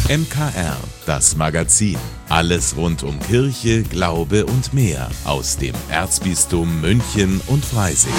MKR, das Magazin. Alles rund um Kirche, Glaube und mehr aus dem Erzbistum München und Freising.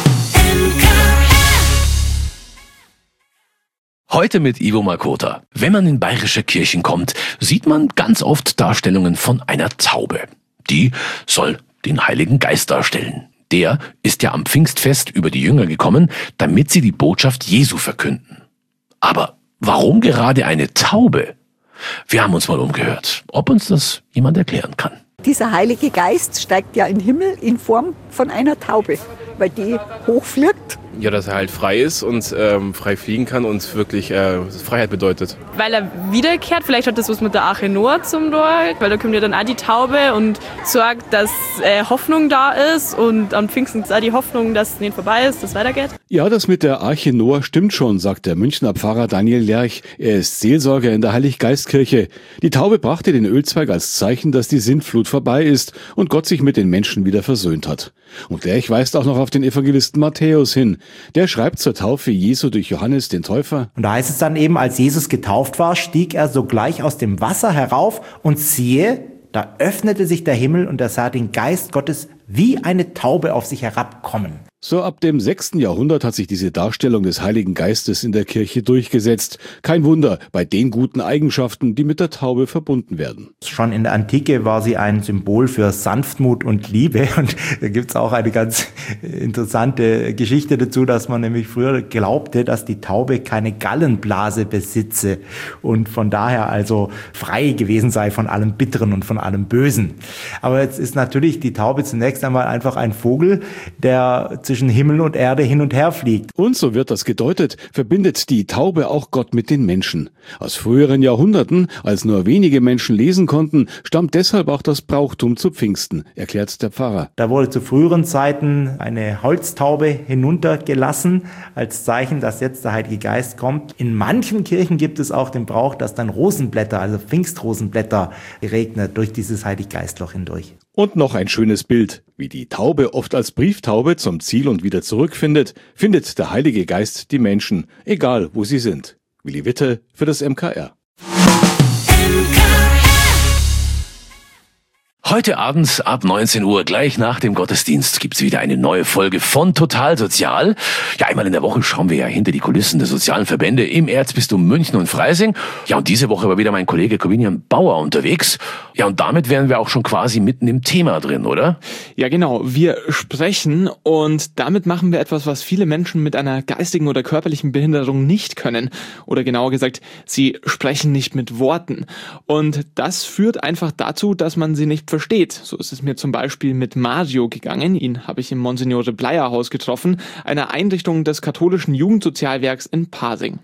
Heute mit Ivo Makota. Wenn man in bayerische Kirchen kommt, sieht man ganz oft Darstellungen von einer Taube. Die soll den Heiligen Geist darstellen. Der ist ja am Pfingstfest über die Jünger gekommen, damit sie die Botschaft Jesu verkünden. Aber warum gerade eine Taube? Wir haben uns mal umgehört, ob uns das jemand erklären kann. Dieser Heilige Geist steigt ja in den Himmel in Form von einer Taube, weil die hochfliegt. Ja, dass er halt frei ist und frei fliegen kann und wirklich Freiheit bedeutet. Weil er wiederkehrt, vielleicht hat das was mit der Arche Noah zum Tor, weil da kommt ja dann auch die Taube und sorgt, dass Hoffnung da ist und am Pfingsten ist auch die Hoffnung, dass es nicht vorbei ist, dass es weitergeht. Ja, das mit der Arche Noah stimmt schon, sagt der Münchner Pfarrer Daniel Lerch. Er ist Seelsorger in der Heiliggeistkirche. Die Taube brachte den Ölzweig als Zeichen, dass die Sintflut vorbei ist und Gott sich mit den Menschen wieder versöhnt hat. Und Lerch weist auch noch auf den Evangelisten Matthäus hin. Der schreibt zur Taufe Jesu durch Johannes den Täufer. Und da heißt es dann eben, als Jesus getauft war, stieg er sogleich aus dem Wasser herauf und siehe, da öffnete sich der Himmel und er sah den Geist Gottes wie eine Taube auf sich herabkommen. So ab dem 6. Jahrhundert hat sich diese Darstellung des Heiligen Geistes in der Kirche durchgesetzt. Kein Wunder bei den guten Eigenschaften, die mit der Taube verbunden werden. Schon in der Antike war sie ein Symbol für Sanftmut und Liebe. Und da gibt's auch eine ganz interessante Geschichte dazu, dass man nämlich früher glaubte, dass die Taube keine Gallenblase besitze und von daher also frei gewesen sei von allem Bitteren und von allem Bösen. Aber jetzt ist natürlich die Taube zunächst einmal einfach ein Vogel, der zwischen Himmel und Erde hin und her fliegt. Und so wird das gedeutet, verbindet die Taube auch Gott mit den Menschen. Aus früheren Jahrhunderten, als nur wenige Menschen lesen konnten, stammt deshalb auch das Brauchtum zu Pfingsten, erklärt der Pfarrer. Da wurde zu früheren Zeiten eine Holztaube hinuntergelassen, als Zeichen, dass jetzt der Heilige Geist kommt. In manchen Kirchen gibt es auch den Brauch, dass dann Rosenblätter, also Pfingstrosenblätter, regnet durch dieses Heiliggeistloch hindurch. Und noch ein schönes Bild. Wie die Taube oft als Brieftaube zum Ziel und wieder zurückfindet, findet der Heilige Geist die Menschen, egal wo sie sind. Willi Witte für das MKR. Heute abends ab 19 Uhr, gleich nach dem Gottesdienst, gibt's wieder eine neue Folge von Total Sozial. Ja, einmal in der Woche schauen wir ja hinter die Kulissen der sozialen Verbände im Erzbistum München und Freising. Ja, und diese Woche war wieder mein Kollege Corvinian Bauer unterwegs. Ja, und damit wären wir auch schon quasi mitten im Thema drin, oder? Ja, genau. Wir sprechen und damit machen wir etwas, was viele Menschen mit einer geistigen oder körperlichen Behinderung nicht können. Oder genauer gesagt, sie sprechen nicht mit Worten. Und das führt einfach dazu, dass man sie nicht versteht. So ist es mir zum Beispiel mit Mario gegangen. Ihn habe ich im Monsignore Bleier Haus getroffen, einer Einrichtung des katholischen Jugendsozialwerks in Pasing.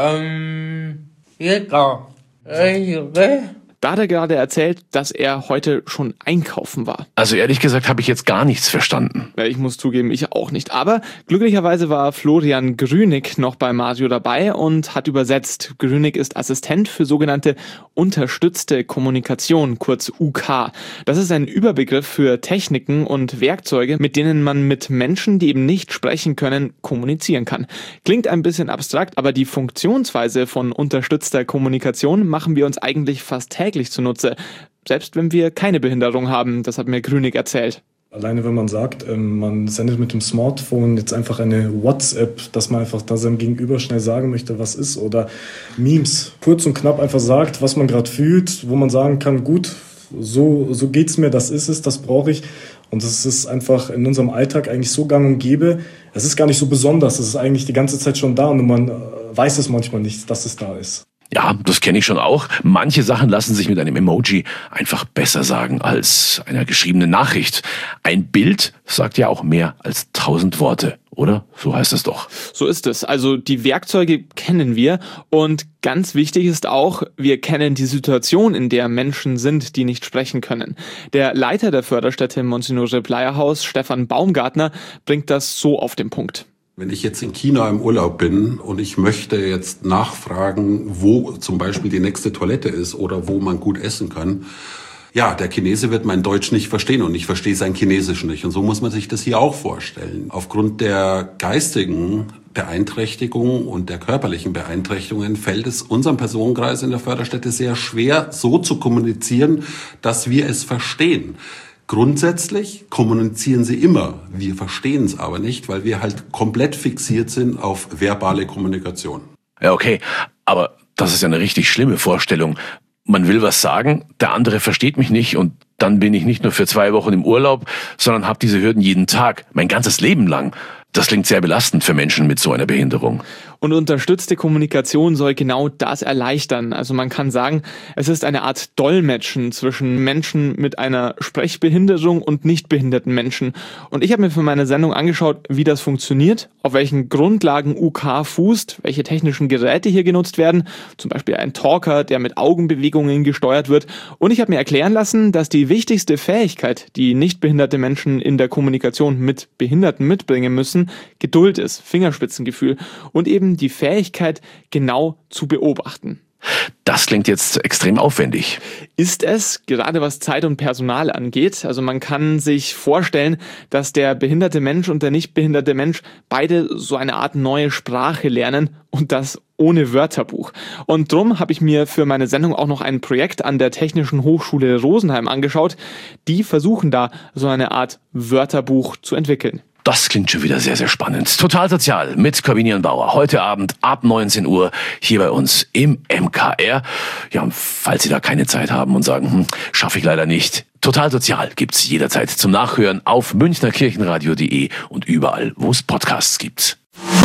Da hat er gerade erzählt, dass er heute schon einkaufen war. Also ehrlich gesagt habe ich jetzt gar nichts verstanden. Ja, ich muss zugeben, ich auch nicht. Aber glücklicherweise war Florian Grünig noch bei Mario dabei und hat übersetzt. Grünig ist Assistent für sogenannte unterstützte Kommunikation, kurz UK. Das ist ein Überbegriff für Techniken und Werkzeuge, mit denen man mit Menschen, die eben nicht sprechen können, kommunizieren kann. Klingt ein bisschen abstrakt, aber die Funktionsweise von unterstützter Kommunikation machen wir uns eigentlich fast täglich zunutze, selbst wenn wir keine Behinderung haben, das hat mir Grünig erzählt. Alleine wenn man sagt, man sendet mit dem Smartphone jetzt einfach eine WhatsApp, dass man einfach da seinem Gegenüber schnell sagen möchte, was ist, oder Memes, kurz und knapp einfach sagt, was man gerade fühlt, wo man sagen kann, gut, so geht's mir, das ist es, das brauche ich. Und das ist einfach in unserem Alltag eigentlich so gang und gäbe. Es ist gar nicht so besonders, es ist eigentlich die ganze Zeit schon da und man weiß es manchmal nicht, dass es da ist. Ja, das kenne ich schon auch. Manche Sachen lassen sich mit einem Emoji einfach besser sagen als einer geschriebenen Nachricht. Ein Bild sagt ja auch mehr als 1000 Worte, oder? So heißt es doch. So ist es. Also die Werkzeuge kennen wir und ganz wichtig ist auch, wir kennen die Situation, in der Menschen sind, die nicht sprechen können. Der Leiter der Förderstätte im Monsignore Bleier Haus, Stefan Baumgartner, bringt das so auf den Punkt. Wenn ich jetzt in China im Urlaub bin und ich möchte jetzt nachfragen, wo zum Beispiel die nächste Toilette ist oder wo man gut essen kann, ja, der Chinese wird mein Deutsch nicht verstehen und ich verstehe sein Chinesisch nicht. Und so muss man sich das hier auch vorstellen. Aufgrund der geistigen Beeinträchtigungen und der körperlichen Beeinträchtigungen fällt es unserem Personenkreis in der Förderstätte sehr schwer, so zu kommunizieren, dass wir es verstehen. Grundsätzlich kommunizieren sie immer, wir verstehen es aber nicht, weil wir halt komplett fixiert sind auf verbale Kommunikation. Ja, okay, aber das ist ja eine richtig schlimme Vorstellung. Man will was sagen, der andere versteht mich nicht und dann bin ich nicht nur für 2 Wochen im Urlaub, sondern habe diese Hürden jeden Tag, mein ganzes Leben lang. Das klingt sehr belastend für Menschen mit so einer Behinderung. Und unterstützte Kommunikation soll genau das erleichtern. Also man kann sagen, es ist eine Art Dolmetschen zwischen Menschen mit einer Sprechbehinderung und nicht behinderten Menschen. Und ich habe mir für meine Sendung angeschaut, wie das funktioniert, auf welchen Grundlagen UK fußt, welche technischen Geräte hier genutzt werden, zum Beispiel ein Talker, der mit Augenbewegungen gesteuert wird. Und ich habe mir erklären lassen, dass die wichtigste Fähigkeit, die nicht behinderte Menschen in der Kommunikation mit Behinderten mitbringen müssen, Geduld ist, Fingerspitzengefühl und eben die Fähigkeit, genau zu beobachten. Das klingt jetzt extrem aufwendig. Ist es, gerade was Zeit und Personal angeht. Also man kann sich vorstellen, dass der behinderte Mensch und der nicht behinderte Mensch beide so eine Art neue Sprache lernen und das ohne Wörterbuch. Und drum habe ich mir für meine Sendung auch noch ein Projekt an der Technischen Hochschule Rosenheim angeschaut. Die versuchen da so eine Art Wörterbuch zu entwickeln. Das klingt schon wieder sehr, sehr spannend. Total Sozial mit Corvinian Bauer. Heute Abend ab 19 Uhr hier bei uns im MKR. Ja, und falls Sie da keine Zeit haben und sagen, schaffe ich leider nicht. Total Sozial gibt's jederzeit zum Nachhören auf münchnerkirchenradio.de und überall, wo es Podcasts gibt.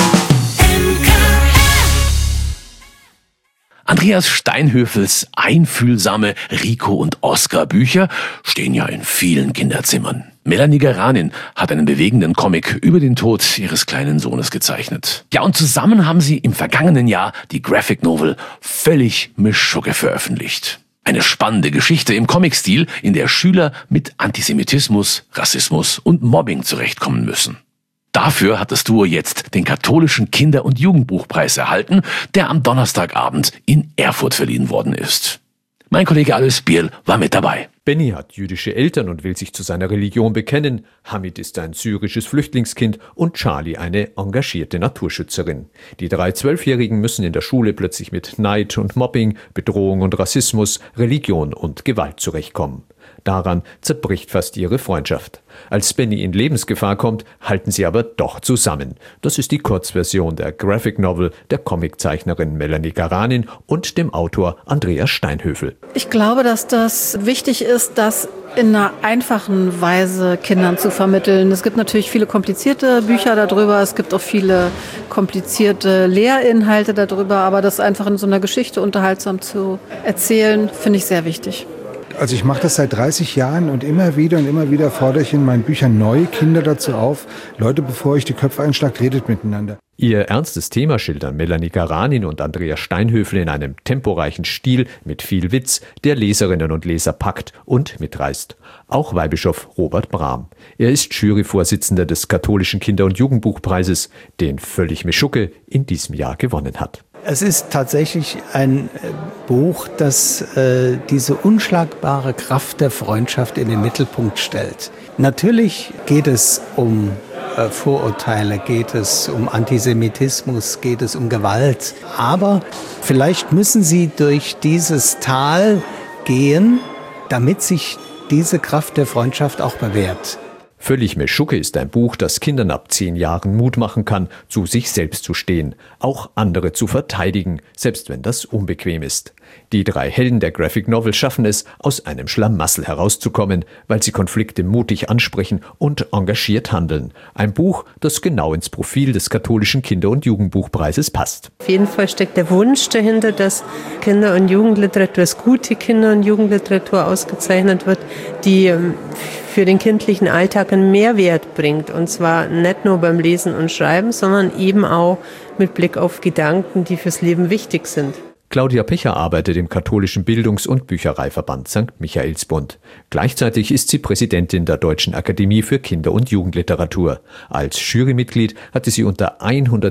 Andreas Steinhöfels einfühlsame Rico und Oskar Bücher stehen ja in vielen Kinderzimmern. Melanie Garanin hat einen bewegenden Comic über den Tod ihres kleinen Sohnes gezeichnet. Ja, und zusammen haben sie im vergangenen Jahr die Graphic Novel Völlig Mischugge veröffentlicht. Eine spannende Geschichte im Comic-Stil, in der Schüler mit Antisemitismus, Rassismus und Mobbing zurechtkommen müssen. Dafür hat das Duo jetzt den katholischen Kinder- und Jugendbuchpreis erhalten, der am Donnerstagabend in Erfurt verliehen worden ist. Mein Kollege Alois Bierl war mit dabei. Benny hat jüdische Eltern und will sich zu seiner Religion bekennen. Hamid ist ein syrisches Flüchtlingskind und Charlie eine engagierte Naturschützerin. Die 3 12-Jährigen müssen in der Schule plötzlich mit Neid und Mobbing, Bedrohung und Rassismus, Religion und Gewalt zurechtkommen. Daran zerbricht fast ihre Freundschaft. Als Benny in Lebensgefahr kommt, halten sie aber doch zusammen. Das ist die Kurzversion der Graphic Novel der Comiczeichnerin Melanie Garanin und dem Autor Andreas Steinhöfel. Ich glaube, dass das wichtig ist, das in einer einfachen Weise Kindern zu vermitteln. Es gibt natürlich viele komplizierte Bücher darüber, es gibt auch viele komplizierte Lehrinhalte darüber, aber das einfach in so einer Geschichte unterhaltsam zu erzählen, finde ich sehr wichtig. Also ich mache das seit 30 Jahren und immer wieder fordere ich in meinen Büchern neue Kinder dazu auf. Leute, bevor euch die Köpfe einschlagt, redet miteinander. Ihr ernstes Thema schildern Melanie Garanin und Andreas Steinhöfel in einem temporeichen Stil mit viel Witz, der Leserinnen und Leser packt und mitreißt. Auch Weihbischof Robert Brahm. Er ist Juryvorsitzender des katholischen Kinder- und Jugendbuchpreises, den Völlig Mischugge in diesem Jahr gewonnen hat. Es ist tatsächlich ein Buch, das diese unschlagbare Kraft der Freundschaft in den Mittelpunkt stellt. Natürlich geht es um Vorurteile, geht es um Antisemitismus, geht es um Gewalt. Aber vielleicht müssen sie durch dieses Tal gehen, damit sich diese Kraft der Freundschaft auch bewährt. Völlig Mischugge ist ein Buch, das Kindern ab 10 Jahren Mut machen kann, zu sich selbst zu stehen, auch andere zu verteidigen, selbst wenn das unbequem ist. Die 3 Helden der Graphic Novel schaffen es, aus einem Schlamassel herauszukommen, weil sie Konflikte mutig ansprechen und engagiert handeln. Ein Buch, das genau ins Profil des katholischen Kinder- und Jugendbuchpreises passt. Auf jeden Fall steckt der Wunsch dahinter, dass Kinder- und Jugendliteratur, dass gute Kinder- und Jugendliteratur ausgezeichnet wird, die für den kindlichen Alltag einen Mehrwert bringt. Und zwar nicht nur beim Lesen und Schreiben, sondern eben auch mit Blick auf Gedanken, die fürs Leben wichtig sind. Claudia Pecher arbeitet im katholischen Bildungs- und Büchereiverband St. Michaelsbund. Gleichzeitig ist sie Präsidentin der Deutschen Akademie für Kinder- und Jugendliteratur. Als Jurymitglied hatte sie unter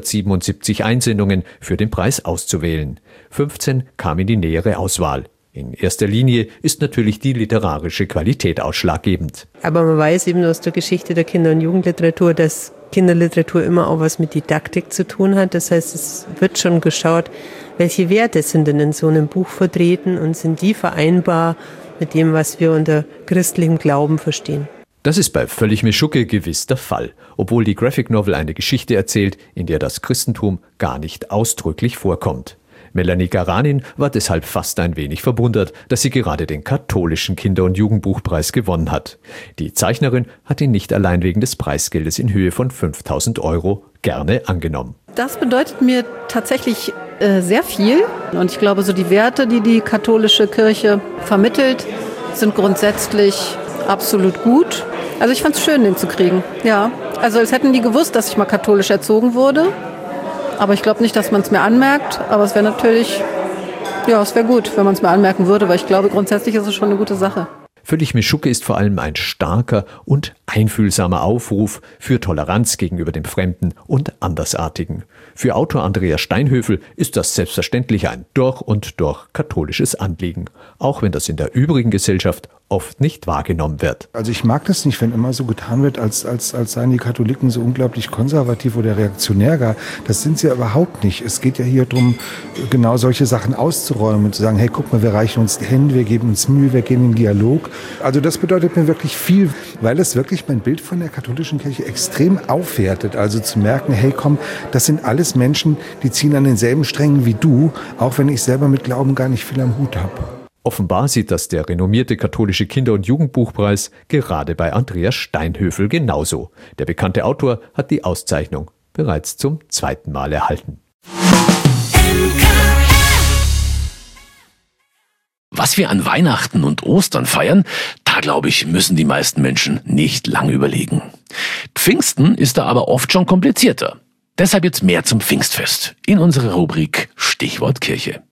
177 Einsendungen für den Preis auszuwählen. 15 kamen in die nähere Auswahl. In erster Linie ist natürlich die literarische Qualität ausschlaggebend. Aber man weiß eben aus der Geschichte der Kinder- und Jugendliteratur, dass Kinderliteratur immer auch was mit Didaktik zu tun hat. Das heißt, es wird schon geschaut, welche Werte sind denn in so einem Buch vertreten und sind die vereinbar mit dem, was wir unter christlichem Glauben verstehen. Das ist bei Völlig Meschucke gewiss der Fall, obwohl die Graphic Novel eine Geschichte erzählt, in der das Christentum gar nicht ausdrücklich vorkommt. Melanie Garanin war deshalb fast ein wenig verwundert, dass sie gerade den katholischen Kinder- und Jugendbuchpreis gewonnen hat. Die Zeichnerin hat ihn nicht allein wegen des Preisgeldes in Höhe von 5.000 € gerne angenommen. Das bedeutet mir tatsächlich sehr viel. Und ich glaube, so die Werte, die die katholische Kirche vermittelt, sind grundsätzlich absolut gut. Also ich fand es schön, den zu kriegen. Ja, also als hätten die gewusst, dass ich mal katholisch erzogen wurde. Aber ich glaube nicht, dass man es mir anmerkt. Aber es wäre natürlich, ja, es wäre gut, wenn man es mir anmerken würde, weil ich glaube, grundsätzlich ist es schon eine gute Sache. Völlig Meschucke ist vor allem ein starker und einfühlsamer Aufruf für Toleranz gegenüber dem Fremden und Andersartigen. Für Autor Andreas Steinhöfel ist das selbstverständlich ein durch und durch katholisches Anliegen, auch wenn das in der übrigen Gesellschaft oft nicht wahrgenommen wird. Also ich mag das nicht, wenn immer so getan wird, als seien die Katholiken so unglaublich konservativ oder reaktionär gar. Das sind sie ja überhaupt nicht. Es geht ja hier darum, genau solche Sachen auszuräumen und zu sagen, hey, guck mal, wir reichen uns die Hände, wir geben uns Mühe, wir gehen in den Dialog. Also das bedeutet mir wirklich viel, weil es wirklich mein Bild von der katholischen Kirche extrem aufwertet. Also zu merken, hey komm, das sind alles Menschen, die ziehen an denselben Strängen wie du, auch wenn ich selber mit Glauben gar nicht viel am Hut habe. Offenbar sieht das der renommierte katholische Kinder- und Jugendbuchpreis gerade bei Andreas Steinhöfel genauso. Der bekannte Autor hat die Auszeichnung bereits zum 2. Mal erhalten. Was wir an Weihnachten und Ostern feiern, da glaube ich, müssen die meisten Menschen nicht lange überlegen. Pfingsten ist da aber oft schon komplizierter. Deshalb jetzt mehr zum Pfingstfest in unserer Rubrik Stichwort Kirche.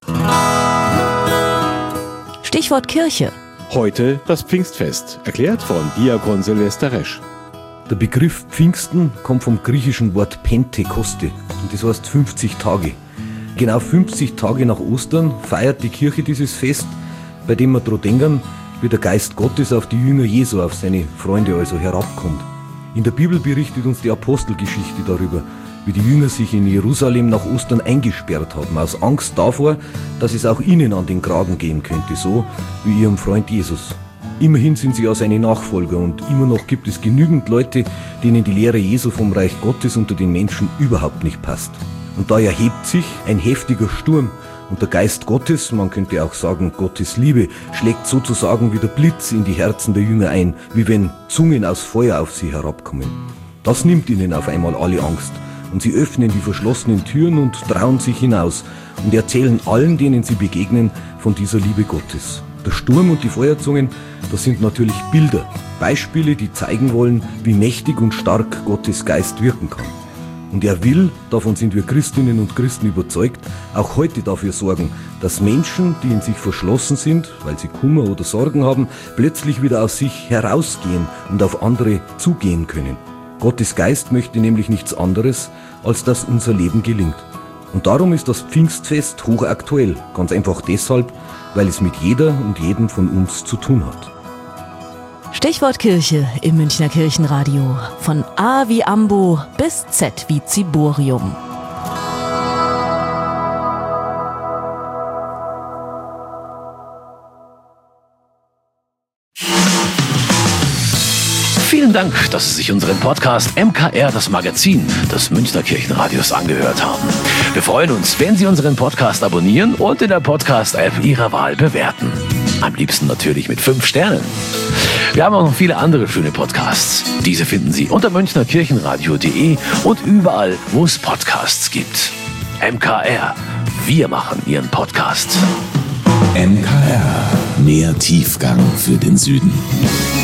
Stichwort Kirche. Heute das Pfingstfest, erklärt von Diakon Silvester Resch. Der Begriff Pfingsten kommt vom griechischen Wort Pentekoste und das heißt 50 Tage. Genau 50 Tage nach Ostern feiert die Kirche dieses Fest, bei dem wir daran denken, wie der Geist Gottes auf die Jünger Jesu, auf seine Freunde also herabkommt. In der Bibel berichtet uns die Apostelgeschichte darüber, wie die Jünger sich in Jerusalem nach Ostern eingesperrt haben, aus Angst davor, dass es auch ihnen an den Kragen gehen könnte, so wie ihrem Freund Jesus. Immerhin sind sie ja seine Nachfolger und immer noch gibt es genügend Leute, denen die Lehre Jesu vom Reich Gottes unter den Menschen überhaupt nicht passt. Und da erhebt sich ein heftiger Sturm und der Geist Gottes, man könnte auch sagen Gottes Liebe, schlägt sozusagen wie der Blitz in die Herzen der Jünger ein, wie wenn Zungen aus Feuer auf sie herabkommen. Das nimmt ihnen auf einmal alle Angst. Und sie öffnen die verschlossenen Türen und trauen sich hinaus und erzählen allen, denen sie begegnen, von dieser Liebe Gottes. Der Sturm und die Feuerzungen, das sind natürlich Bilder, Beispiele, die zeigen wollen, wie mächtig und stark Gottes Geist wirken kann. Und er will, davon sind wir Christinnen und Christen überzeugt, auch heute dafür sorgen, dass Menschen, die in sich verschlossen sind, weil sie Kummer oder Sorgen haben, plötzlich wieder aus sich herausgehen und auf andere zugehen können. Gottes Geist möchte nämlich nichts anderes, als dass unser Leben gelingt. Und darum ist das Pfingstfest hochaktuell, ganz einfach deshalb, weil es mit jeder und jedem von uns zu tun hat. Stichwort Kirche im Münchner Kirchenradio. Von A wie Ambo bis Z wie Ziborium. Vielen Dank, dass Sie sich unseren Podcast MKR, das Magazin des Münchner Kirchenradios, angehört haben. Wir freuen uns, wenn Sie unseren Podcast abonnieren und in der Podcast-App Ihrer Wahl bewerten. Am liebsten natürlich mit 5 Sternen. Wir haben auch noch viele andere schöne Podcasts. Diese finden Sie unter münchnerkirchenradio.de und überall, wo es Podcasts gibt. MKR, wir machen Ihren Podcast. MKR, mehr Tiefgang für den Süden.